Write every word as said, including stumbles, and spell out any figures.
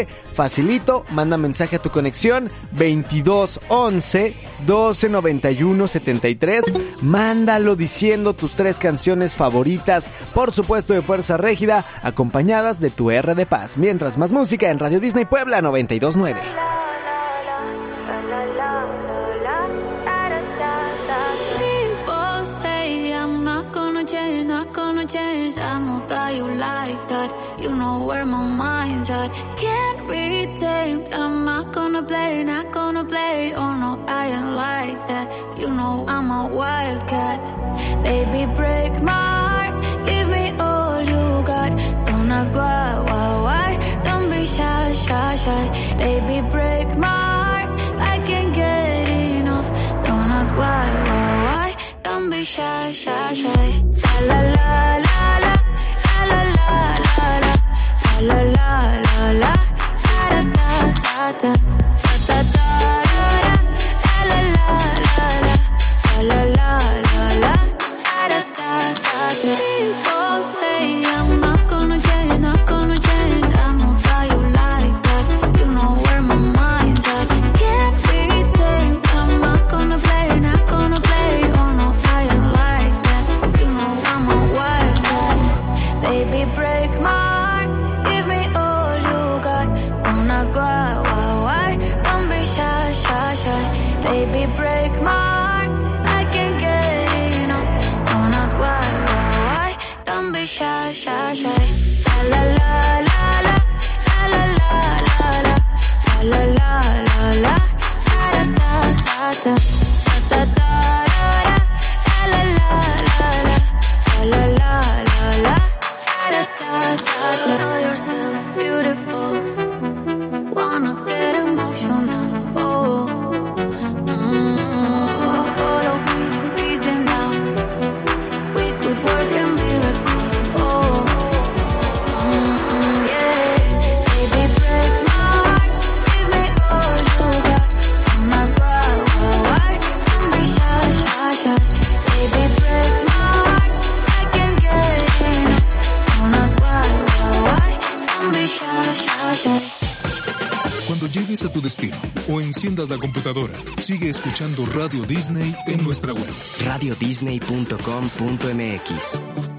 Facilito, manda mensaje a tu conexión veintidós once doce noventa y uno setenta y tres. Mándalo diciendo tus tres canciones favoritas, por supuesto de Fuerza Régida, acompañadas de tu R de Paz. Mientras, más música en Radio Disney Puebla noventa y dos nueve. Change, not gonna change. I know that you like that. You know where my mind's at. Can't be tamed. I'm not gonna play, not gonna play. Oh no, I ain't like that. You know I'm a wildcat. Baby, break my heart. Give me all you got. Don't ask why, why, why. Don't be shy, shy, shy. Baby, break my heart. I can't get enough. Don't ask why, why, why. Don't be shy, shy, shy. La la la la la, la la la la la, la la la la, da da da da, da da da, la la la la, la la la la, da da da da. People say I'm not gonna change, not gonna change. I know that you like that. You know where my mind's at. Can't be tamed. I'm not gonna play, not gonna play. Oh no, I ain't like that. You know I'm a wildcat. Baby, break my heart. Give me all you got. Don't ask why, why, why. Don't be shy, shy, shy. Baby, break my heart. I can't get enough. Don't ask why, why, why. Don't be shy, shy, shy. La la la la la, la la la la la, la la la la, da da da da, da da da, la la la la, la la la la, da da da da. Know yourself beautiful. Wanna get emotional. Oh, mm, follow me, reason now. We could work a miracle. Oh, mm, yeah. Baby, break my heart. Give me all you got. Don't ask why, why, why. Don't be shy, shy, shy. Baby, break my heart. I can't get enough. Don't ask why, why, why. Don't be shy, shy, shy. Cuando llegues a tu destino o enciendas la computadora, sigue escuchando Radio Disney en nuestra web. radio disney punto com punto m x.